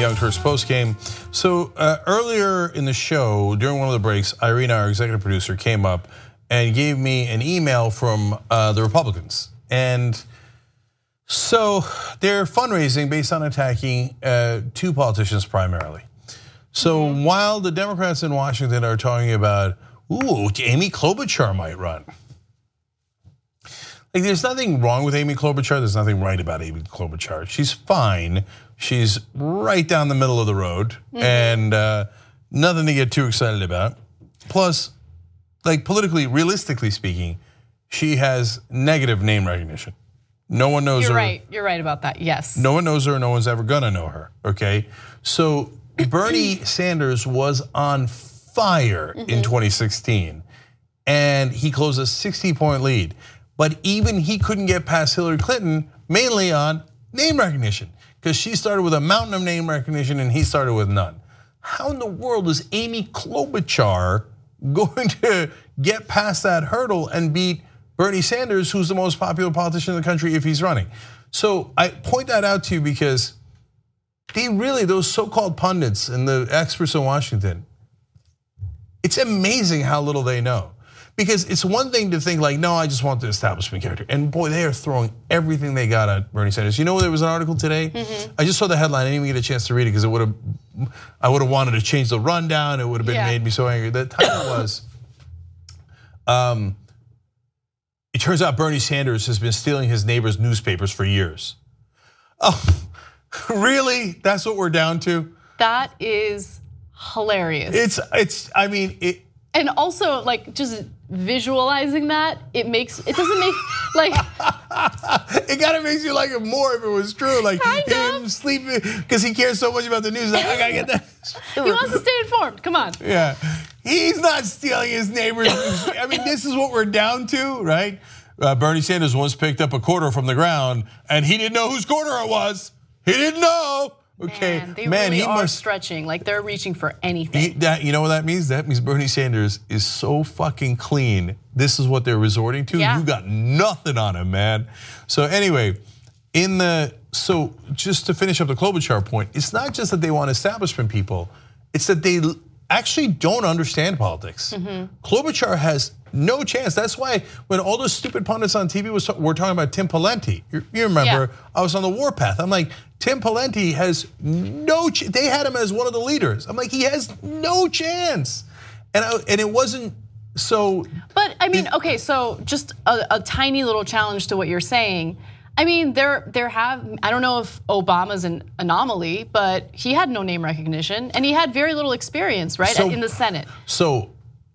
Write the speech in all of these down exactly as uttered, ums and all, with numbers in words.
Young Turks post game. So uh, earlier in the show, during one of the breaks, Irina, our executive producer, came up and gave me an email from uh, the Republicans. And so they're fundraising based on attacking uh, two politicians primarily. So mm-hmm. while the Democrats in Washington are talking about, ooh, Amy Klobuchar might run. Like, there's nothing wrong with Amy Klobuchar. There's nothing right about Amy Klobuchar. She's fine. She's right down the middle of the road, mm-hmm. and uh, nothing to get too excited about. Plus, like, politically, realistically speaking, she has negative name recognition. No one knows You're her. You're right. You're right about that. Yes. No one knows her. No one's ever gonna know her. Okay. So Bernie Sanders was on fire mm-hmm. in twenty sixteen, and he closed a sixty point lead. But even he couldn't get past Hillary Clinton, mainly on name recognition, because she started with a mountain of name recognition and he started with none. How in the world is Amy Klobuchar going to get past that hurdle and beat Bernie Sanders, who's the most popular politician in the country, if he's running? So I point that out to you because they really, those so-called pundits and the experts in Washington, it's amazing how little they know. Because it's one thing to think like, no, I just want the establishment character. And boy, they are throwing everything they got at Bernie Sanders. You know, there was an article today. Mm-hmm. I just saw the headline. I didn't even get a chance to read it because it would have, I would have wanted to change the rundown. It would have been yeah. made me so angry. The title was, um, it turns out Bernie Sanders has been stealing his neighbor's newspapers for years. Oh, really? That's what we're down to? That is hilarious. It's, it's. I mean, it. And also, like, just visualizing that, it makes, it doesn't make, like. It kind of makes you like it more if it was true. Like him sleeping, because he cares so much about the news. Like, I gotta get that. He wants to stay informed, come on. Yeah, he's not stealing his neighbor's news. I mean, this is what we're down to, right? Uh, Bernie Sanders once picked up a quarter from the ground and he didn't know whose quarter it was. He didn't know. Okay, man, they man, really he are must, stretching, like they're reaching for anything. He, that, you know what that means? That means Bernie Sanders is so fucking clean. This is what they're resorting to. Yeah. You got nothing on him, man. So anyway, in the so just to finish up the Klobuchar point, it's not just that they want establishment people; it's that they actually don't understand politics. Mm-hmm. Klobuchar has no chance. That's why when all those stupid pundits on T V was were talking about Tim Pawlenty, you, you remember? Yeah. I was on the warpath. I'm like, Tim Pawlenty has no. Ch- they had him as one of the leaders. I'm like, he has no chance, and I, and it wasn't so. But I mean, okay, so just a, a tiny little challenge to what you're saying. I mean, there there have, I don't know if Obama's an anomaly, but he had no name recognition and he had very little experience, right, so, in the Senate. So,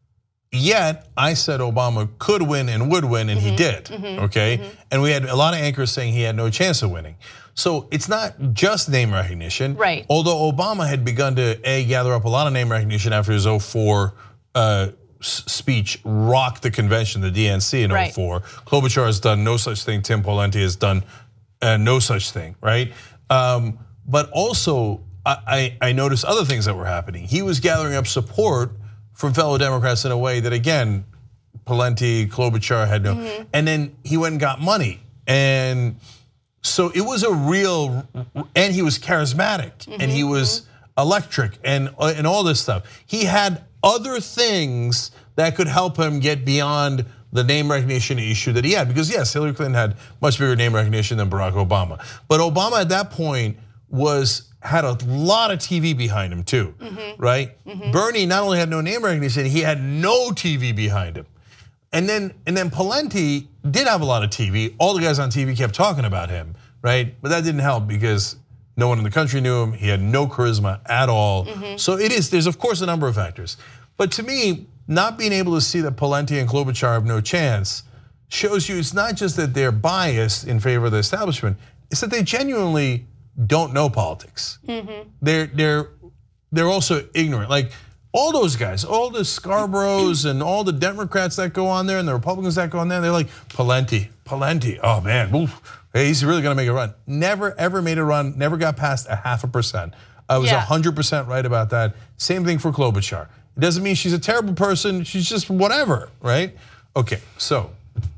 yet I said Obama could win and would win, and mm-hmm, he did, mm-hmm, okay? Mm-hmm. And we had a lot of anchors saying he had no chance of winning. So it's not just name recognition. Right. Although Obama had begun to, A, gather up a lot of name recognition after his oh four uh, speech rocked the convention, the D N C in right. oh four. Klobuchar has done no such thing. Tim Pawlenty has done uh, no such thing, right? Um, but also, I, I noticed other things that were happening. He was gathering up support from fellow Democrats in a way that, again, Pawlenty, Klobuchar had no, mm-hmm. and then he went and got money. And so it was a real, and he was charismatic, mm-hmm. and he was electric, and, and all this stuff. He had other things that could help him get beyond the name recognition issue that he had. Because yes, Hillary Clinton had much bigger name recognition than Barack Obama. But Obama at that point was had a lot of T V behind him too, mm-hmm. right? Mm-hmm. Bernie not only had no name recognition, he had no T V behind him. And then and then Pawlenty did have a lot of T V. All the guys on T V kept talking about him, right? But that didn't help because no one in the country knew him. He had no charisma at all. Mm-hmm. So it is, there's of course a number of factors. But to me, not being able to see that Pawlenty and Klobuchar have no chance shows you it's not just that they're biased in favor of the establishment, it's that they genuinely don't know politics. Mm-hmm. They're, they're, they're also ignorant. Like all those guys, all the Scarboroughs and all the Democrats that go on there and the Republicans that go on there, they're like, Pawlenty, Pawlenty, oh man, oof. Hey, he's really gonna make a run. Never ever made a run, never got past a half a percent. I was one hundred percent right about that. Same thing for Klobuchar. It doesn't mean she's a terrible person, she's just whatever, right? Okay, so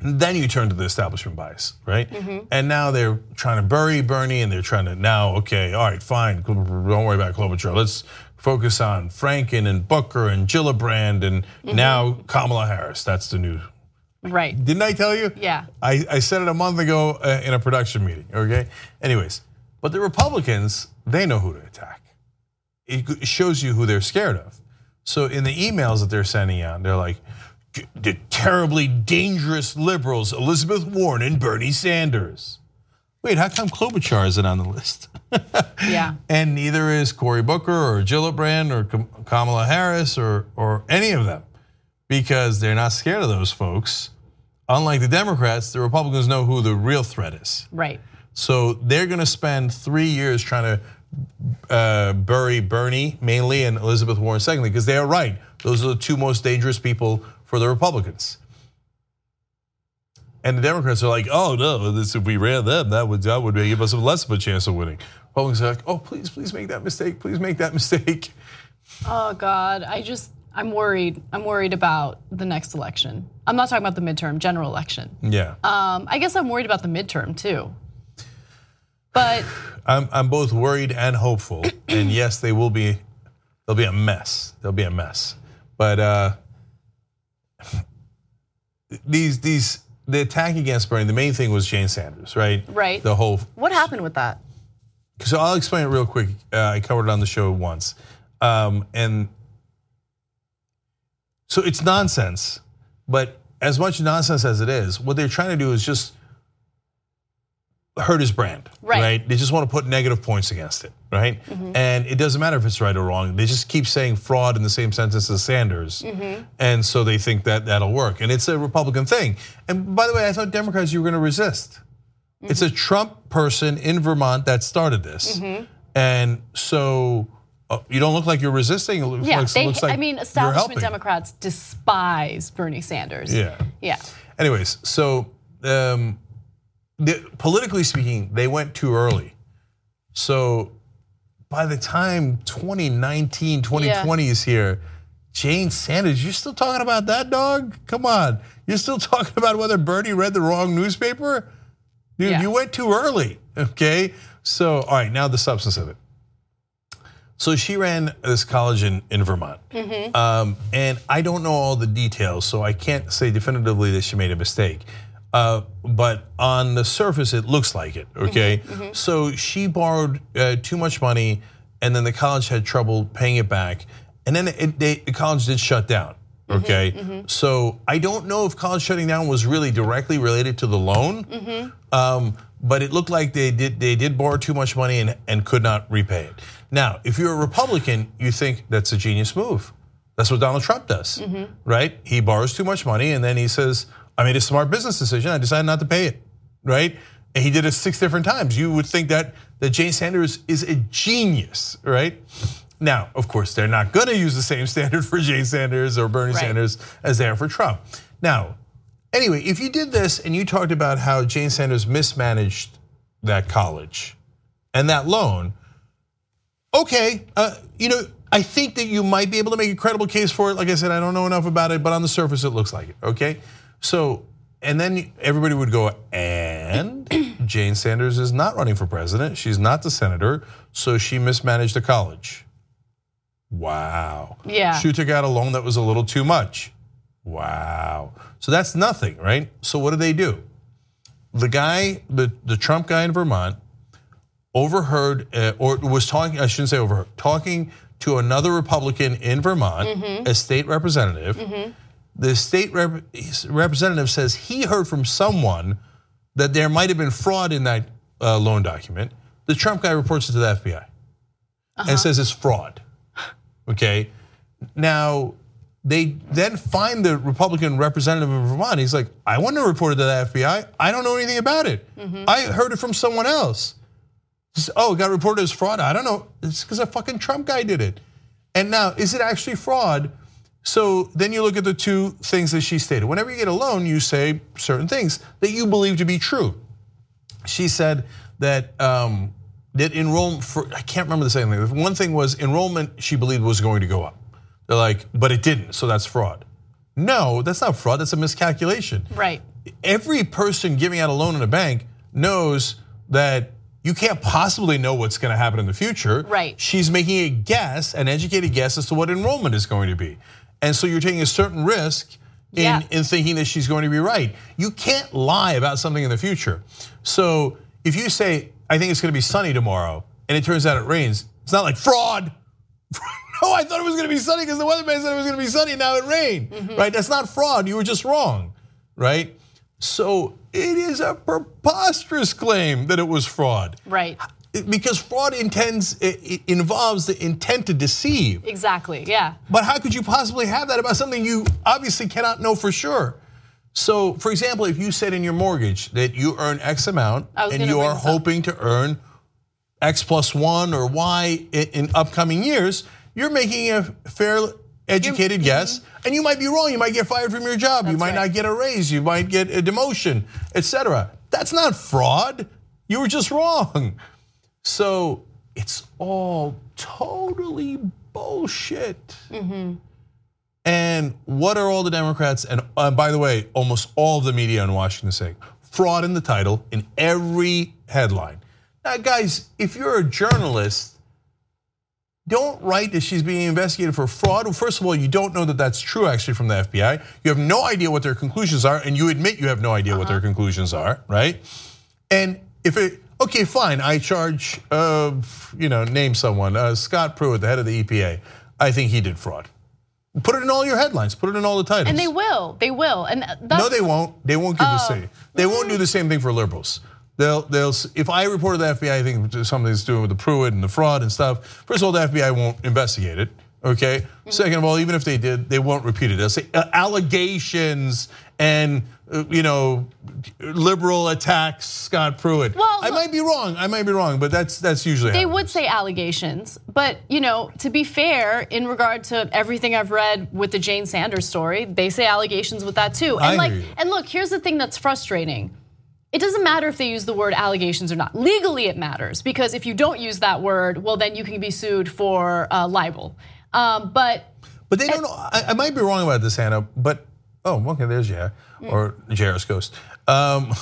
then you turn to the establishment bias, right? Mm-hmm. And now they're trying to bury Bernie, and they're trying to now, okay, all right, fine, don't worry about Klobuchar. Let's focus on Franken and Booker and Gillibrand, and mm-hmm. now Kamala Harris. That's the new. Right. Didn't I tell you? Yeah. I, I said it a month ago uh, in a production meeting, okay? Anyways, but the Republicans, they know who to attack. It shows you who they're scared of. So in the emails that they're sending out, they're like, the terribly dangerous liberals, Elizabeth Warren and Bernie Sanders. Wait, how come Klobuchar isn't on the list? Yeah. And neither is Cory Booker or Gillibrand or Kamala Harris or, or any of them, because they're not scared of those folks. Unlike the Democrats, the Republicans know who the real threat is. Right. So they're gonna spend three years trying to uh, bury Bernie mainly and Elizabeth Warren secondly, because they are right. Those are the two most dangerous people for the Republicans. And the Democrats are like, oh no, this, if we ran them, that would, that would give us less of a chance of winning. Republicans are like, oh, please, please make that mistake, please make that mistake. Oh God, I just, I'm worried. I'm worried about the next election. I'm not talking about the midterm, general election. Yeah. Um, I guess I'm worried about the midterm too. But I'm I'm both worried and hopeful. And yes, they will be. They'll be a mess. They'll be a mess. But uh, these these the attack against Bernie. The main thing was Jane Sanders, right? Right. The whole. What happened with that? So I'll explain it real quick. Uh, I covered it on the show once, um, and so it's nonsense. But as much nonsense as it is, what they're trying to do is just hurt his brand, right? right? They just want to put negative points against it, right? Mm-hmm. And it doesn't matter if it's right or wrong. They just keep saying fraud in the same sentence as Sanders, mm-hmm. and so they think that that'll work. And it's a Republican thing. And by the way, I thought Democrats, you were going to resist. Mm-hmm. It's a Trump person in Vermont that started this, mm-hmm. and so uh, you don't look like you're resisting. It looks, yeah, looks, they, looks like I mean, establishment Democrats despise Bernie Sanders. Yeah, yeah. Anyways, so. Um, The, politically speaking, they went too early. So by the time twenty nineteen, twenty twenty yeah. is here, Jane Sanders, you're still talking about that, dog? Come on. You're still talking about whether Bernie read the wrong newspaper? Dude, yeah. you went too early, okay? So, all right, now the substance of it. So she ran this college in, in Vermont. Mm-hmm. Um, and I don't know all the details, so I can't say definitively that she made a mistake. Uh, but on the surface, it looks like it, okay? Mm-hmm, mm-hmm. So she borrowed uh, too much money, and then the college had trouble paying it back. And then it, they, the college did shut down, okay? Mm-hmm, mm-hmm. So I don't know if college shutting down was really directly related to the loan, mm-hmm. um, but it looked like they did they did borrow too much money and, and could not repay it. Now, if you're a Republican, you think that's a genius move. That's what Donald Trump does, mm-hmm. right? He borrows too much money, and then he says, I made a smart business decision. I decided not to pay it, right? And he did it six different times. You would think that, that Jane Sanders is a genius, right? Now, of course, they're not gonna use the same standard for Jane Sanders or Bernie right. Sanders as they are for Trump. Now, anyway, if you did this and you talked about how Jane Sanders mismanaged that college and that loan, okay, uh, you know, I think that you might be able to make a credible case for it. Like I said, I don't know enough about it, but on the surface, it looks like it, okay? So, and then everybody would go, and Jane Sanders is not running for president. She's not the senator, so she mismanaged the college. Wow. Yeah. She took out a loan that was a little too much. Wow. So that's nothing, right? So what do they do? The guy, the, the Trump guy in Vermont, overheard, uh, or was talking, I shouldn't say overheard, talking to another Republican in Vermont, mm-hmm. a state representative. Mm-hmm. The state rep representative says he heard from someone that there might have been fraud in that uh, loan document. The Trump guy reports it to the F B I uh-huh. and says it's fraud, okay? Now, they then find the Republican representative of Vermont. He's like, I wouldn't have reported to the F B I. I don't know anything about it. Mm-hmm. I heard it from someone else. Says, oh, it got reported as fraud? I don't know. It's because a fucking Trump guy did it. And now, is it actually fraud? So then you look at the two things that she stated. Whenever you get a loan, you say certain things that you believe to be true. She said that um, that enrollment for, I can't remember the second thing. One thing was enrollment she believed was going to go up. They're like, but it didn't, so that's fraud. No, that's not fraud, that's a miscalculation. Right. every person giving out a loan in a bank knows that you can't possibly know what's going to happen in the future. Right. She's making a guess, an educated guess as to what enrollment is going to be. And so you're taking a certain risk in, yeah. in thinking that she's going to be right. You can't lie about something in the future. So if you say, I think it's going to be sunny tomorrow, and it turns out it rains, it's not like fraud. No, I thought it was going to be sunny because the weatherman said it was going to be sunny, and now it rained, mm-hmm. right? That's not fraud, you were just wrong, right? So it is a preposterous claim that it was fraud. Right. Because fraud intends, it involves the intent to deceive. Exactly, yeah. But how could you possibly have that about something you obviously cannot know for sure? So, for example, if you said in your mortgage that you earn X amount and you are hoping to earn X plus one or Y in upcoming years, you're making a fair, educated you're, guess, mm-hmm. and you might be wrong. You might get fired from your job. That's you might right. not get a raise. You might get a demotion, et cetera. That's not fraud. You were just wrong. So it's all totally bullshit. Mm-hmm. And what are all the Democrats, and uh, by the way, almost all of the media in Washington saying? Fraud in the title, in every headline. Now, guys, if you're a journalist, don't write that she's being investigated for fraud. Well, first of all, you don't know that that's true actually from the F B I. You have no idea what their conclusions are, and you admit you have no idea uh-huh. what their conclusions are, right? And if it, okay, fine, I charge, uh, you know, name someone, uh, Scott Pruitt, the head of the E P A. I think he did fraud. Put it in all your headlines. Put it in all the titles. And they will. They will. And no, they won't. They won't give oh. the same. They won't do the same thing for liberals. They'll, they'll. If I reported the F B I, I think something's doing with the Pruitt and the fraud and stuff. First of all, the F B I won't investigate it. Okay. Mm-hmm. Second of all, even if they did, they won't repeat it. They'll say uh, allegations and uh, you know, liberal attacks Scott Pruitt. Well, I might be wrong. I might be wrong, but that's that's usually. They would say allegations, but you know, to be fair, in regard to everything I've read with the Jane Sanders story, they say allegations with that too. And I like, hear you. and look, here's the thing that's frustrating. It doesn't matter if they use the word allegations or not. Legally, it matters because if you don't use that word, well, then you can be sued for uh, libel. Um, but but they don't know. I, I might be wrong about this, Hannah. But oh, okay, there's J R or J R's Ghost. Um,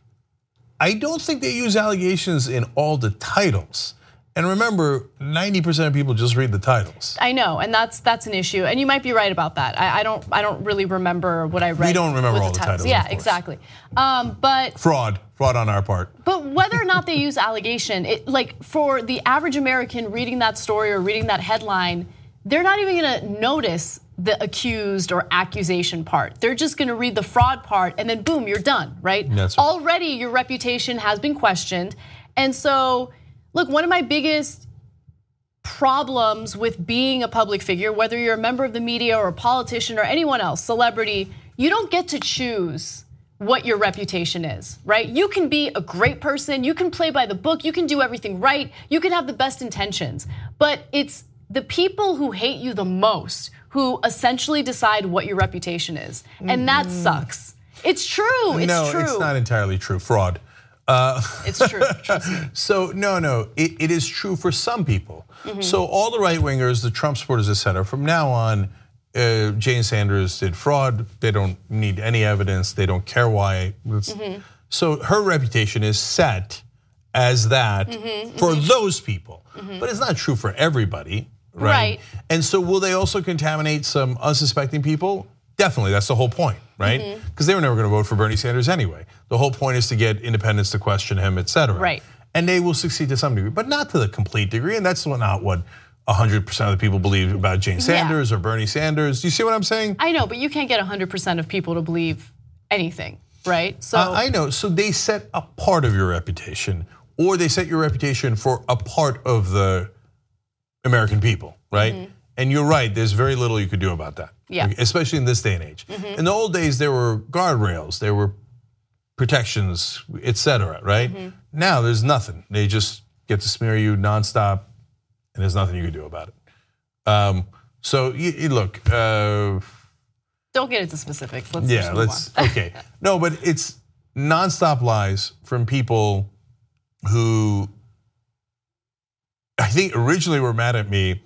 I don't think they use allegations in all the titles. And remember, ninety percent of people just read the titles. I know, and that's that's an issue. And you might be right about that. I, I don't I don't really remember what I read. We don't remember all the titles. titles. Yeah, exactly. Um, but fraud, fraud on our part. But whether or not they use allegation, it, like for the average American reading that story or reading that headline, they're not even going to notice the accused or accusation part. They're just going to read the fraud part, and then boom, you're done, right? That's right. Already, your reputation has been questioned, and so. Look, one of my biggest problems with being a public figure, whether you're a member of the media or a politician or anyone else, celebrity, you don't get to choose what your reputation is, right? You can be a great person, you can play by the book, you can do everything right, you can have the best intentions, but it's the people who hate you the most who essentially decide what your reputation is, and that sucks. It's true, it's no, true. No, it's not entirely true, fraud. Uh, it's true. So no, no, it, it is true for some people. Mm-hmm. So all the right wingers, the Trump supporters, et cetera, from now on, uh, Jane Sanders did fraud. They don't need any evidence. They don't care why. Mm-hmm. So her reputation is set as that mm-hmm, for mm-hmm. those people, mm-hmm. but it's not true for everybody, right? Right. And so will they also contaminate some unsuspecting people? Definitely, that's the whole point, right? Because mm-hmm. they were never going to vote for Bernie Sanders anyway. The whole point is to get independents to question him, et cetera. Right. And they will succeed to some degree, but not to the complete degree. And that's not what one hundred percent of the people believe about Jane Sanders yeah. or Bernie Sanders. Do you see what I'm saying? I know, but you can't get one hundred percent of people to believe anything, right? So uh, I know. So they set a part of your reputation, or they set your reputation for a part of the American people, right? Mm-hmm. And you're right, there's very little you could do about that. Yeah. Especially in this day and age. Mm-hmm. In the old days, there were guardrails, there were protections, et cetera, right? Mm-hmm. Now there's nothing. They just get to smear you nonstop, and there's nothing you can do about it. Um, so you, you look. Uh, Don't get into specifics. Let's yeah, just move let's. on. Okay, no, but it's nonstop lies from people who I think originally were mad at me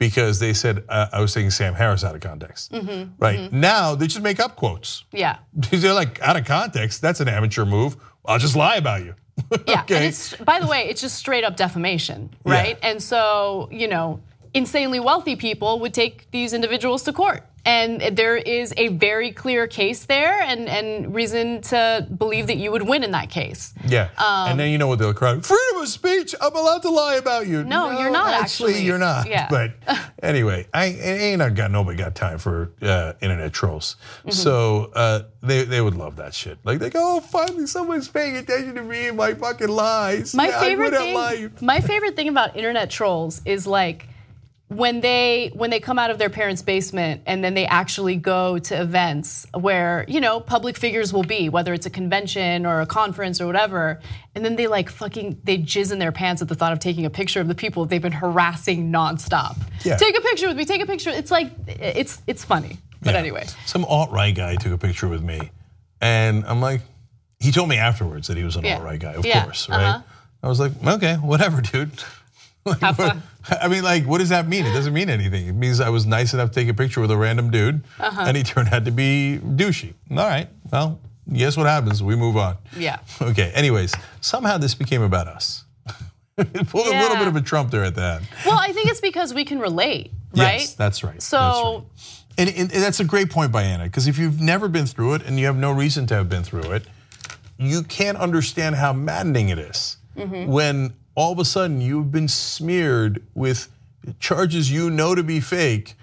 because they said uh, I was taking Sam Harris out of context. Mm-hmm, right mm-hmm. Now they just make up quotes. Yeah, they're like out of context. That's an amateur move. I'll just lie about you. Yeah, okay. And it's, by the way, it's just straight up defamation, right? Yeah. And so, you know, insanely wealthy people would take these individuals to court. And there is a very clear case there and, and reason to believe that you would win in that case. Yeah, um, and then you know what they'll cry, freedom of speech, I'm allowed to lie about you. No, no you're not actually. Actually, you're not. Yeah. But anyway, I ain't I got nobody got time for uh, internet trolls. Mm-hmm. So uh, they, they would love that shit. Like they go, oh, finally someone's paying attention to me and my fucking lies. My yeah, favorite thing, my favorite thing about internet trolls is like, when they when they come out of their parents' basement and then they actually go to events where, you know, public figures will be, whether it's a convention or a conference or whatever, and then they like fucking they jizz in their pants at the thought of taking a picture of the people they've been harassing nonstop. Yeah. Take a picture with me, take a picture. It's like it's it's funny. But yeah. Anyway. Some alt-right guy took a picture with me and I'm like, he told me afterwards that he was an yeah. alt-right guy, of yeah. course, right? Uh-huh. I was like, okay, whatever, dude. Like, Have fun. I mean, like, what does that mean? It doesn't mean anything. It means I was nice enough to take a picture with a random dude, uh-huh. and he turned out to be douchey. All right, well, guess what happens? We move on. Yeah. Okay, anyways, somehow this became about us. Pulled yeah. a little bit of a Trump there at the end. Well, I think it's because we can relate, right? Yes, that's right. So. That's right. And, and that's a great point by Anna, because if you've never been through it and you have no reason to have been through it, you can't understand how maddening it is mm-hmm. when all of a sudden you've been smeared with charges you know to be fake,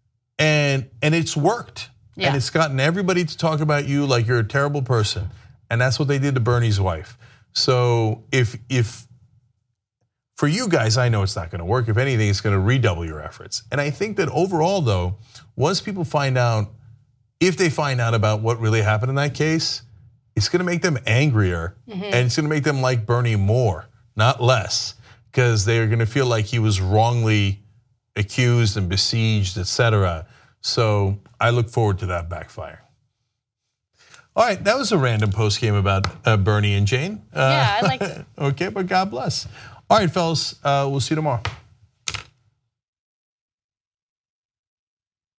and and it's worked. Yeah. And it's gotten everybody to talk about you like you're a terrible person. And that's what they did to Bernie's wife. So if if for you guys, I know it's not gonna work. If anything, it's gonna redouble your efforts. And I think that overall though, once people find out, if they find out about what really happened in that case, it's gonna make them angrier mm-hmm. and it's gonna make them like Bernie more. Not less, because they're gonna feel like he was wrongly accused and besieged, et cetera. So I look forward to that backfire. All right, that was a random post game about uh, Bernie and Jane. Yeah, uh, I liked it. Okay, but God bless. All right, fellas, uh, we'll see you tomorrow.